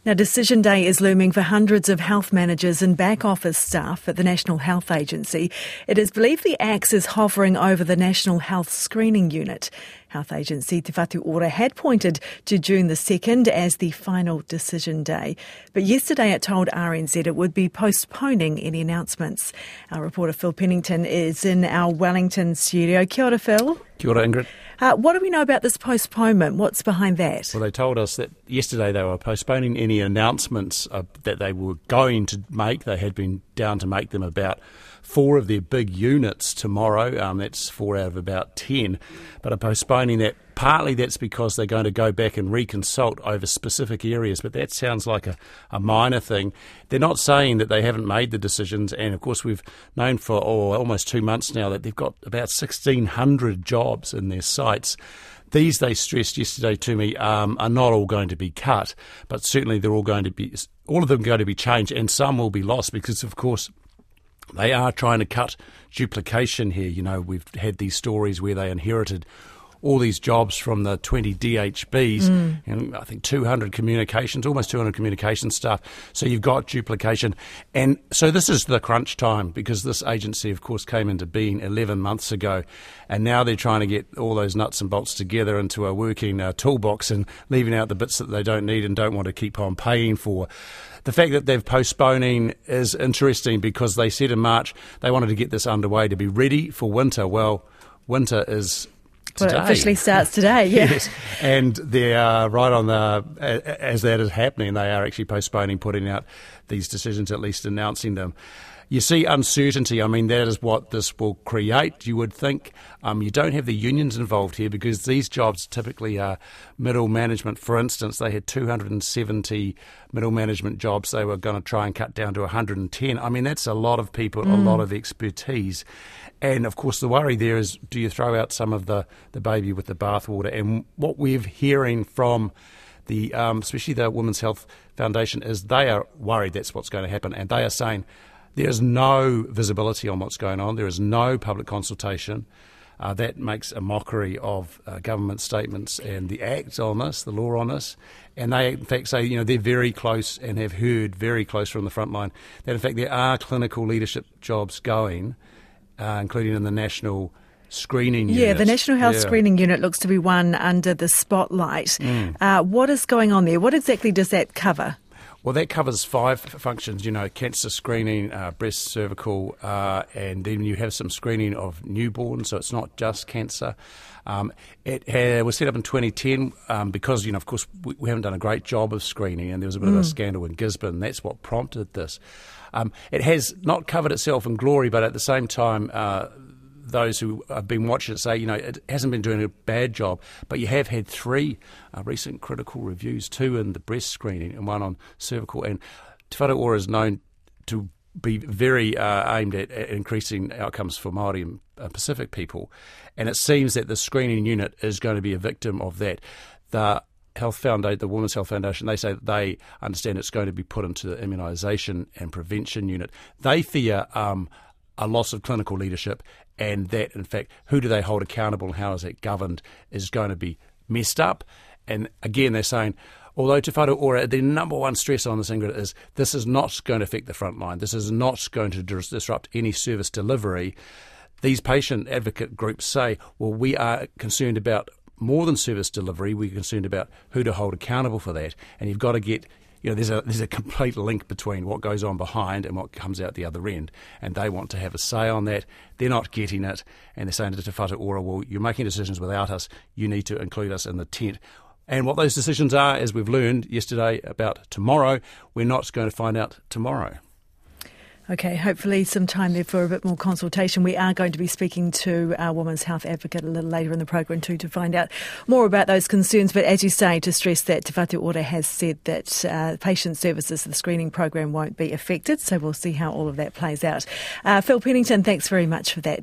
Now, Decision Day is looming for hundreds of health managers and back office staff at the National Health Agency. It is believed the axe is hovering over the National Health Screening Unit. Health Agency Te Whatu Ora had pointed to June the 2nd as the final decision day. But yesterday it told RNZ it would be postponing any announcements. Our reporter Phil Pennington is in our Wellington studio. Kia ora, Phil. Kia ora, Ingrid. What do we know about this postponement? What's behind that? Well, they told us that yesterday they were postponing any announcements that they were going to make. They had been down to make them about 4 of their big units tomorrow. That's 4 out of about 10. But are postponing that. Partly that's because they're going to go back and reconsult over specific areas, but that sounds like a minor thing. They're not saying that they haven't made the decisions, and of course we've known for almost 2 months now that they've got about 1,600 jobs in their sites. These, they stressed yesterday to me, are not all going to be cut, but certainly they're all of them going to be changed, and some will be lost because, of course, they are trying to cut duplication here. You know, we've had these stories where they inherited all these jobs from the 20 DHBs and I think 200 communications, almost 200 communication staff. So you've got duplication. And so this is the crunch time because this agency, of course, came into being 11 months ago. And now they're trying to get all those nuts and bolts together into a working toolbox and leaving out the bits that they don't need and don't want to keep on paying for. The fact that they're postponing is interesting because they said in March they wanted to get this underway to be ready for winter. Well, winter is today. Well, it officially starts today, yeah. Yes, and they are right on as that is happening, they are actually postponing putting out these decisions, at least announcing them. You see uncertainty. I mean, that is what this will create, you would think. You don't have the unions involved here because these jobs typically are middle management. For instance, they had 270 middle management jobs. They were going to try and cut down to 110. I mean, that's a lot of people, a lot of expertise. And, of course, the worry there is, do you throw out some of the baby with the bathwater? And what we're hearing from the, especially the Women's Health Foundation, is they are worried that's what's going to happen. And they are saying there is no visibility on what's going on. There is no public consultation. That makes a mockery of government statements and the Act on this, the law on this. And they, in fact, say, you know, they're very close and have heard very close from the front line that, in fact, there are clinical leadership jobs going, including in the National Screening Unit. Yeah, the National Health Screening Unit looks to be one under the spotlight. What is going on there? What exactly does that cover? Well, that covers 5 functions, you know, cancer screening, breast, cervical, and then you have some screening of newborns, so it's not just cancer. It was set up in 2010 because, you know, of course, we haven't done a great job of screening, and there was a bit of a scandal in Gisborne. That's what prompted this. It has not covered itself in glory, but at the same time, those who have been watching it say, you know, it hasn't been doing a bad job, but you have had 3 recent critical reviews, 2 in the breast screening and 1 on cervical. And Te Whatu Ora is known to be very aimed at increasing outcomes for Māori and Pacific people. And it seems that the screening unit is going to be a victim of that. The Health Foundation, the Women's Health Foundation, they say that they understand it's going to be put into the immunisation and prevention unit. They fear a loss of clinical leadership, and that, in fact, who do they hold accountable and how is it governed is going to be messed up. And again, they're saying, although Te Whatu Ora, the number one stress on this, Ingrid, is this is not going to affect the front line. This is not going to disrupt any service delivery. These patient advocate groups say, well, we are concerned about more than service delivery. We're concerned about who to hold accountable for that. And you've got to get, you know, there's a complete link between what goes on behind and what comes out the other end. And they want to have a say on that. They're not getting it. And they're saying to Te Whatu Ora, well, you're making decisions without us. You need to include us in the tent. And what those decisions are, as we've learned yesterday about tomorrow, we're not going to find out tomorrow. Okay, hopefully some time there for a bit more consultation. We are going to be speaking to our Women's Health Advocate a little later in the program too to find out more about those concerns. But as you say, to stress that Te Whatu Ora has said that patient services, the screening program won't be affected. So we'll see how all of that plays out. Phil Pennington, thanks very much for that.